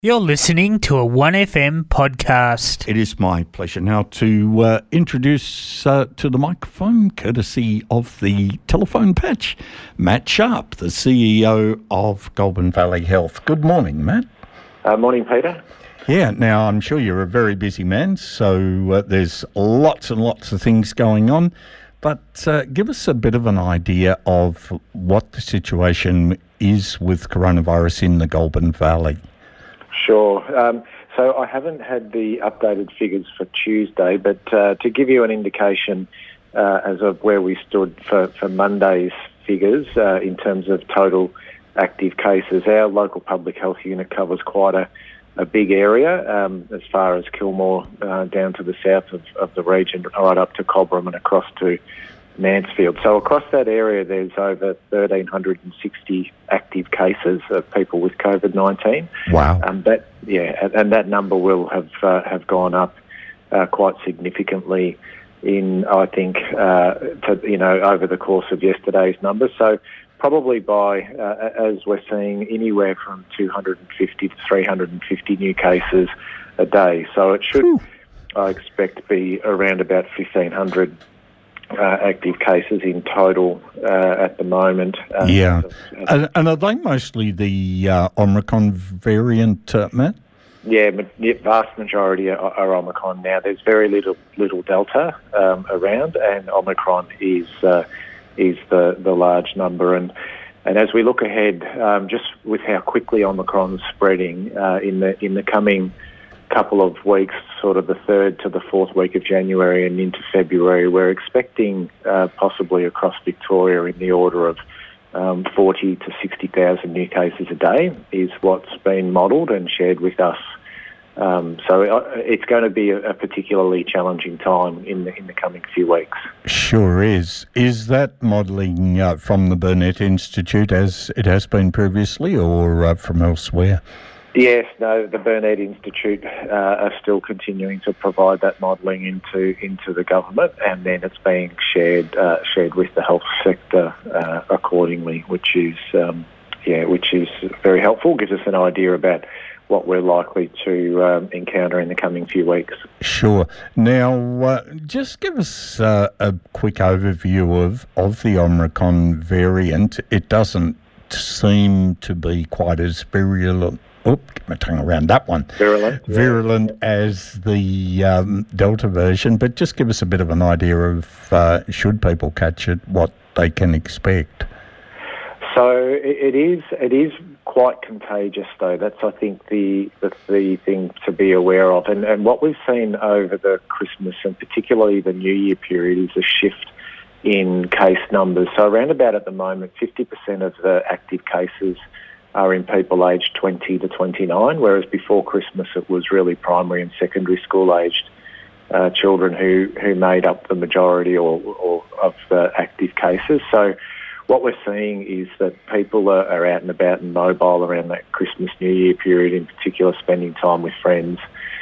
You're listening to a 1FM podcast. It is my pleasure now to introduce to the microphone, courtesy of the telephone patch, Matt Sharp, the CEO of Goulburn Valley Health. Good morning, Matt. Morning, Peter. Yeah, now I'm sure you're a very busy man, so there's lots and lots of things going on, but give us a bit of an idea of what the situation is with coronavirus in the Goulburn Valley. Sure. So I haven't had the updated figures for Tuesday, but to give you an indication as of where we stood for Monday's figures in terms of total active cases, our local public health unit covers quite a big area, as far as Kilmore down to the south of the region, right up to Cobram and across to Mansfield. So across that area, there's over 1,360 active cases of people with COVID-19. Wow! And that number will have gone up quite significantly in, I think, over the course of yesterday's numbers. So probably by, as we're seeing, anywhere from 250 to 350 new cases a day. So it should, I expect, be around about 1,500 active cases in total at the moment. And are they mostly the Omicron variant, Matt? Yeah, vast majority are Omicron now. There's very little Delta around, and Omicron is the large number. And as we look ahead, just with how quickly Omicron's spreading in the coming couple of weeks, sort of the 3rd to the 4th week of January and into February, we're expecting possibly across Victoria in the order of 40 to 60,000 new cases a day is what's been modelled and shared with us. So it's going to be a particularly challenging time in the coming few weeks. Sure is. Is that modelling from the Burnet Institute as it has been previously, or from elsewhere? Yes, no, the Burnet Institute are still continuing to provide that modelling into the government, and then it's being shared with the health sector accordingly, which is very helpful. Gives us an idea about what we're likely to encounter in the coming few weeks. Sure. Now, just give us a quick overview of the Omicron variant. It doesn't seem to be quite as virulent. Get my tongue around that one. Virulent as the Delta version, but just give us a bit of an idea of, should people catch it, what they can expect. So it is quite contagious, though. That's, I think, the thing to be aware of. And what we've seen over the Christmas and particularly the New Year period is a shift in case numbers. So around about at the moment, 50% of the active cases are in people aged 20 to 29, whereas before Christmas it was really primary and secondary school aged children who made up the majority or of the active cases. So what we're seeing is that people are out and about and mobile around that Christmas, New Year period, in particular spending time with friends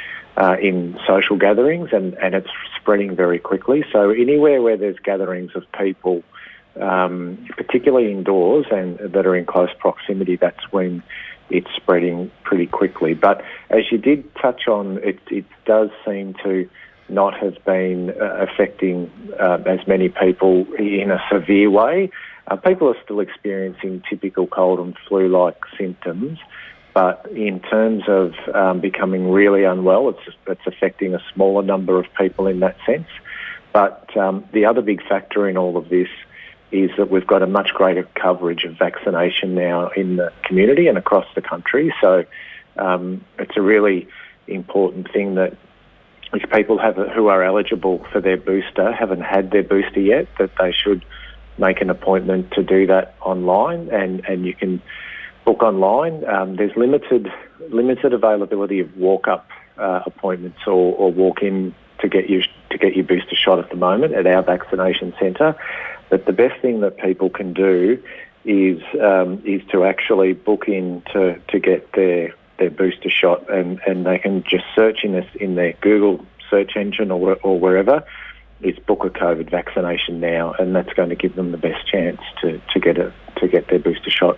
in social gatherings, and it's spreading very quickly. So anywhere where there's gatherings of people, particularly indoors and that are in close proximity, that's when it's spreading pretty quickly. But as you did touch on, it does seem to not have been affecting as many people in a severe way. People are still experiencing typical cold and flu-like symptoms, but in terms of becoming really unwell, it's affecting a smaller number of people in that sense. But the other big factor in all of this is that we've got a much greater coverage of vaccination now in the community and across the country. So it's a really important thing that if people who are eligible for their booster haven't had their booster yet, that they should make an appointment to do that online, and you can book online. There's limited availability of walk-up appointments or walk-in to get your booster shot at the moment at our vaccination centre. But the best thing that people can do is to actually book in to get their booster shot, and they can just search in their Google search engine or wherever. It's book a COVID vaccination now, and that's going to give them the best chance to get their booster shot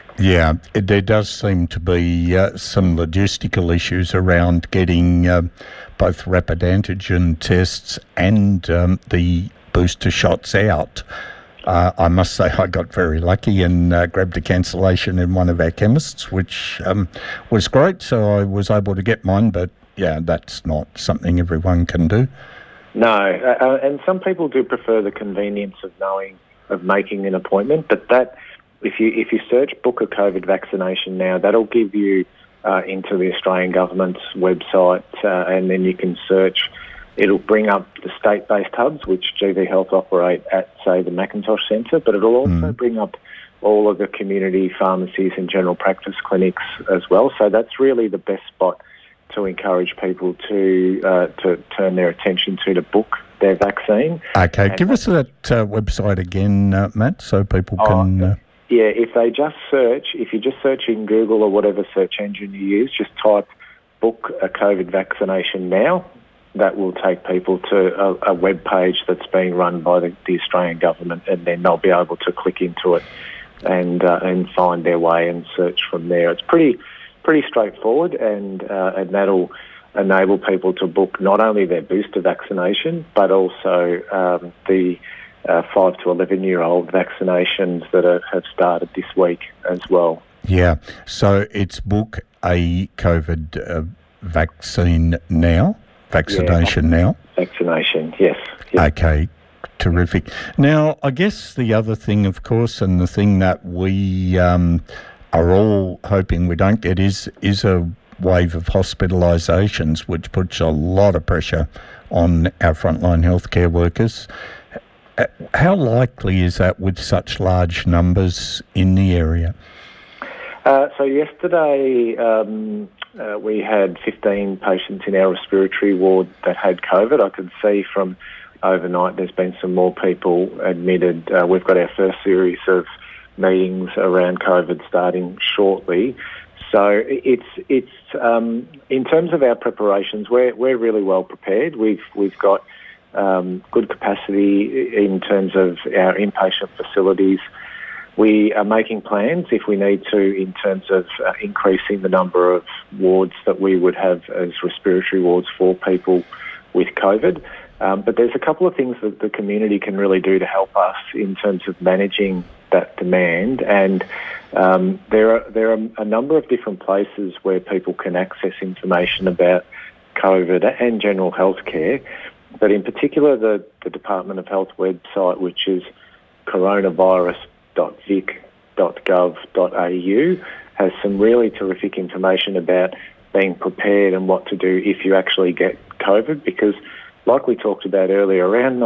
Yeah, there does seem to be some logistical issues around getting both rapid antigen tests and the booster shots out. I must say I got very lucky and grabbed a cancellation in one of our chemists, which was great. So I was able to get mine, but yeah, that's not something everyone can do. No, and some people do prefer the convenience of making an appointment. But that, if you search book a COVID vaccination now, that'll give you into the Australian government's website, and then you can search. It'll bring up the state-based hubs, which GV Health operate at, say, the Macintosh Centre, but it'll also bring up all of the community pharmacies and general practice clinics as well. So that's really the best spot to encourage people to turn their attention to book their vaccine. Okay, and give us that website again, Matt, so people can... Yeah, if you just search in Google or whatever search engine you use, just type book a COVID vaccination now. That will take people to a web page that's being run by the Australian government, and then they'll be able to click into it and find their way and search from there. It's pretty straightforward, and that'll enable people to book not only their booster vaccination but also the 5 to 11-year-old vaccinations that have started this week as well. Yeah, so it's book a COVID vaccine now. Vaccination now? Vaccination, yes. Okay, terrific. Now, I guess the other thing, of course, and the thing that we are all hoping we don't get is a wave of hospitalisations, which puts a lot of pressure on our frontline healthcare workers. How likely is that with such large numbers in the area? So yesterday we had 15 patients in our respiratory ward that had COVID. I could see from overnight there's been some more people admitted. We've got our first series of meetings around COVID starting shortly. So it's in terms of our preparations, we're really well prepared. We've got good capacity in terms of our inpatient facilities. We are making plans if we need to in terms of increasing the number of wards that we would have as respiratory wards for people with COVID. But there's a couple of things that the community can really do to help us in terms of managing that demand. And there are a number of different places where people can access information about COVID and general health care. But in particular, the Department of Health website, which is coronavirus.vic.gov.au, has some really terrific information about being prepared and what to do if you actually get COVID, because like we talked about earlier, around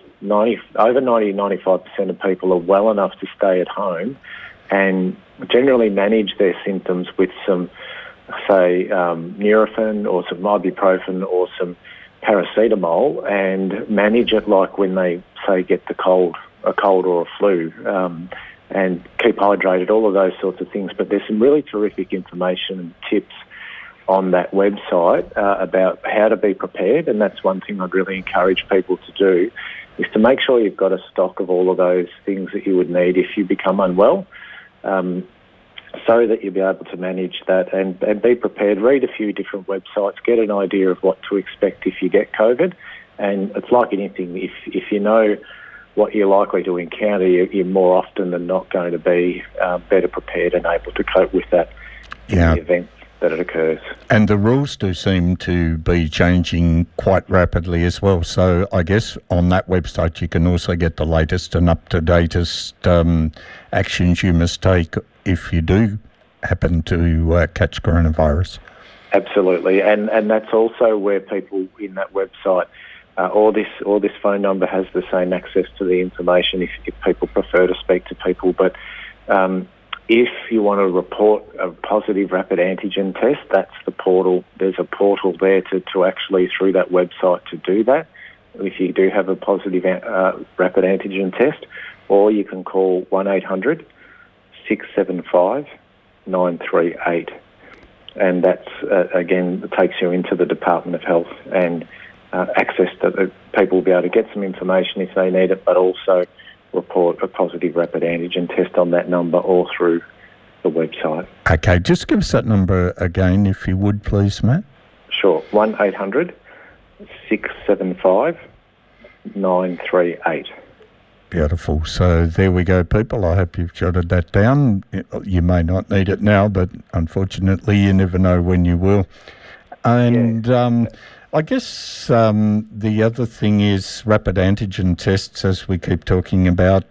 95% of people are well enough to stay at home and generally manage their symptoms with some, say, Nurofen or some ibuprofen or some paracetamol, and manage it like when they, say, get a cold or a flu, and keep hydrated, all of those sorts of things. But there's some really terrific information and tips on that website about how to be prepared, and that's one thing I'd really encourage people to do, is to make sure you've got a stock of all of those things that you would need if you become unwell, so that you'll be able to manage that and be prepared. Read a few different websites, get an idea of what to expect if you get COVID, and it's like anything, if you know what you're likely to encounter, you're more often than not going to be better prepared and able to cope with that in the event that it occurs. And the rules do seem to be changing quite rapidly as well. So I guess on that website you can also get the latest and up-to-datest actions you must take if you do happen to catch coronavirus. Absolutely, and that's also where people in that website, or this phone number has the same access to the information if people prefer to speak to people. But if you want to report a positive rapid antigen test, that's the portal. There's a portal there to actually, through that website, to do that if you do have a positive rapid antigen test, or you can call 1-800-675-938. And that's, again, it takes you into the Department of Health and access to people will be able to get some information if they need it, but also report a positive rapid antigen test on that number or through the website. Okay, just give us that number again, if you would, please, Matt. Sure, 1-800-675-938. Beautiful. So there we go, people. I hope you've jotted that down. You may not need it now, but unfortunately you never know when you will. And I guess the other thing is rapid antigen tests, as we keep talking about.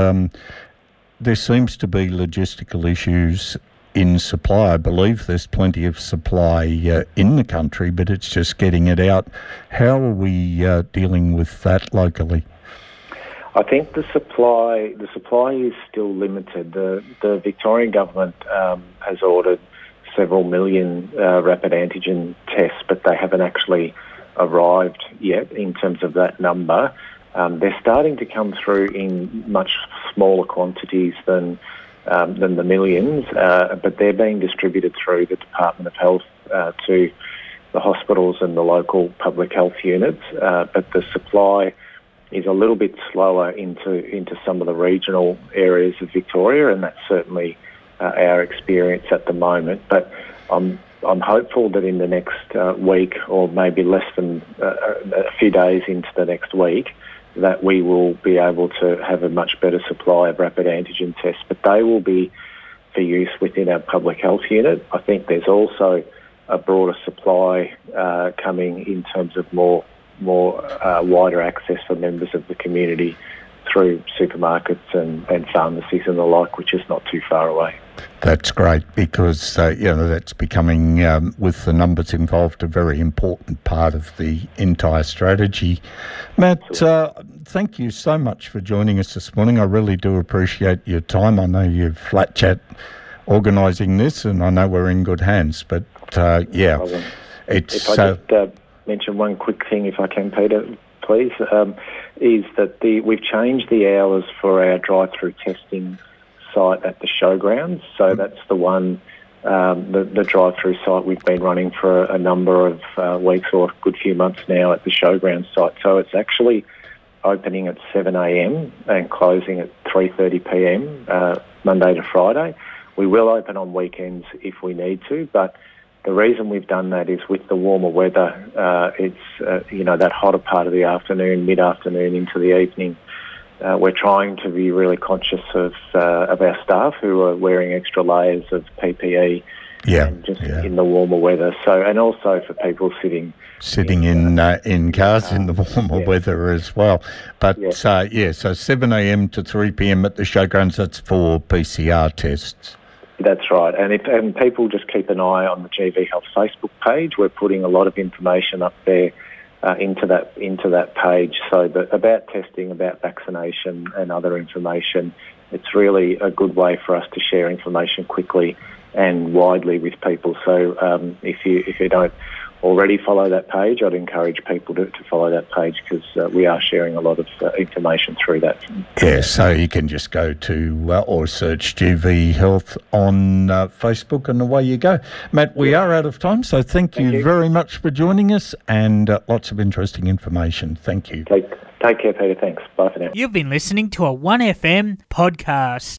There seems to be logistical issues in supply. I believe there's plenty of supply in the country, but it's just getting it out. How are we dealing with that locally? I think the supply is still limited. The Victorian government has ordered several million rapid antigen tests, but they haven't actually arrived yet in terms of that number. They're starting to come through in much smaller quantities than the millions, but they're being distributed through the Department of Health to the hospitals and the local public health units. But the supply is a little bit slower into some of the regional areas of Victoria, and that's certainly our experience at the moment. But I'm hopeful that in the next week, or maybe less than a few days into the next week, that we will be able to have a much better supply of rapid antigen tests. But they will be for use within our public health unit. I think there's also a broader supply coming in terms of more wider access for members of the community through supermarkets and pharmacies and the like, which is not too far away. That's great, because that's becoming, with the numbers involved, a very important part of the entire strategy. Matt, thank you so much for joining us this morning. I really do appreciate your time. I know you've flat chat organising this, and I know we're in good hands. But it's. If I just mention one quick thing, if I can, Peter, please, is that we've changed the hours for our drive-through testing site at the showgrounds. So that's the one, the drive-through site we've been running for a number of weeks or a good few months now at the showgrounds site. So it's actually opening at 7 a.m. and closing at 3:30 p.m. Monday to Friday. We will open on weekends if we need to, but the reason we've done that is with the warmer weather, it's that hotter part of the afternoon, mid-afternoon into the evening. We're trying to be really conscious of our staff who are wearing extra layers of PPE in the warmer weather. So, and also for people sitting in cars in the warmer weather as well. But so 7 a.m. to 3 p.m. at the showgrounds. That's for PCR tests. That's right, and people just keep an eye on the GV Health Facebook page. We're putting a lot of information up there into that page, so that about testing, about vaccination, and other information. It's really a good way for us to share information quickly and widely with people. So if you don't already follow that page, I'd encourage people to follow that page, because we are sharing a lot of information through that. Yeah, so you can just go to or search GV Health on Facebook, and away you go. Matt, we are out of time, so thank you very much for joining us, and lots of interesting information. Thank you. Take care, Peter. Thanks. Bye for now. You've been listening to a 1FM podcast.